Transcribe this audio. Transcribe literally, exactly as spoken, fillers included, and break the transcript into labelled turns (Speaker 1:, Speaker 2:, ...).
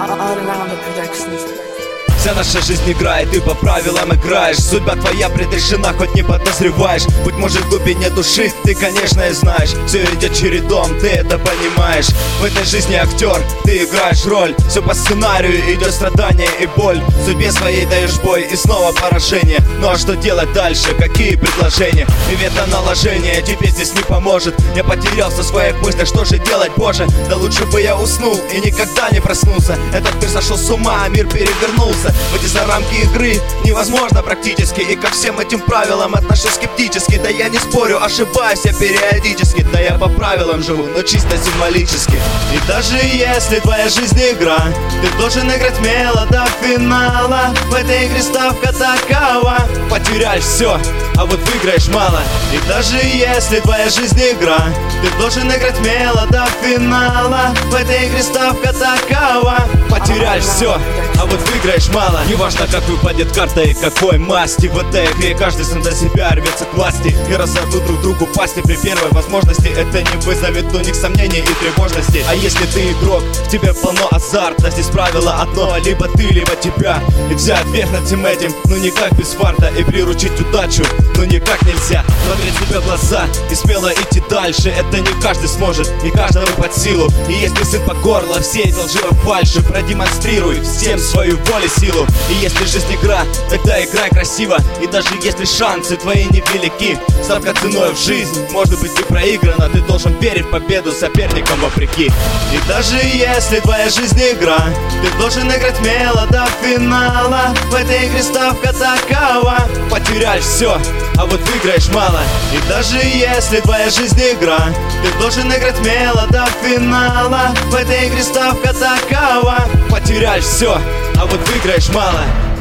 Speaker 1: All Around the Productions.
Speaker 2: Вся наша жизнь игра, и ты по правилам играешь. Судьба твоя предрешена, хоть не подозреваешь. Быть может в глубине души, ты конечно и знаешь. Все идет чередом, ты это понимаешь. В этой жизни актер, ты играешь роль. Все по сценарию, идет страдание и боль. Судьбе своей даешь бой и снова поражение. Ну а что делать дальше, какие предложения? И вето наложение тебе здесь не поможет. Я потерялся в своих мыслях, что же делать, боже? Да лучше бы я уснул и никогда не проснулся. Этот мир сошел с ума, а мир перевернулся. Выйти за рамки игры невозможно практически. И ко всем этим правилам отношусь скептически. Да я не спорю, ошибаюсь я периодически. Да я по правилам живу, но чисто символически. И даже если твоя жизнь игра, ты должен играть смело до финала. В этой игре ставка такова: потеряешь все, а вот выиграешь мало. И даже если твоя жизнь игра, ты должен играть смело до финала. В этой игре ставка такова: потеряешь все, а вот выиграешь мало. Неважно, как выпадет карта и какой масти. В этой игре каждый сам за себя рвется к власти и разорвут друг другу пасти при первой возможности. Это не вызовет у них сомнений и тревожности. А если ты игрок, в тебе полно азарта, здесь правило одно: либо ты, либо тебя. И взять верх над всем этим, ну никак без фарта. И приручить удачу, ну никак нельзя. Смотреть себе в глаза и смело идти дальше, это не каждый сможет, не каждому под силу. И если сын по горло всей лживой фальши, продемонстрируй всем свою волю, силу. И если жизнь игра, тогда играй красиво. И даже если шансы твои невелики, ставка ценой в жизнь может быть и проиграна. Ты должен верить в победу соперникам вопреки. И даже если твоя жизнь игра, ты должен играть смело до финала. В этой игре ставка такова: потеряешь все, а вот выиграешь мало. И даже если твоя жизнь игра, ты должен играть смело до финала. В этой игре ставка такова: потеряешь все, а вот выиграешь мало.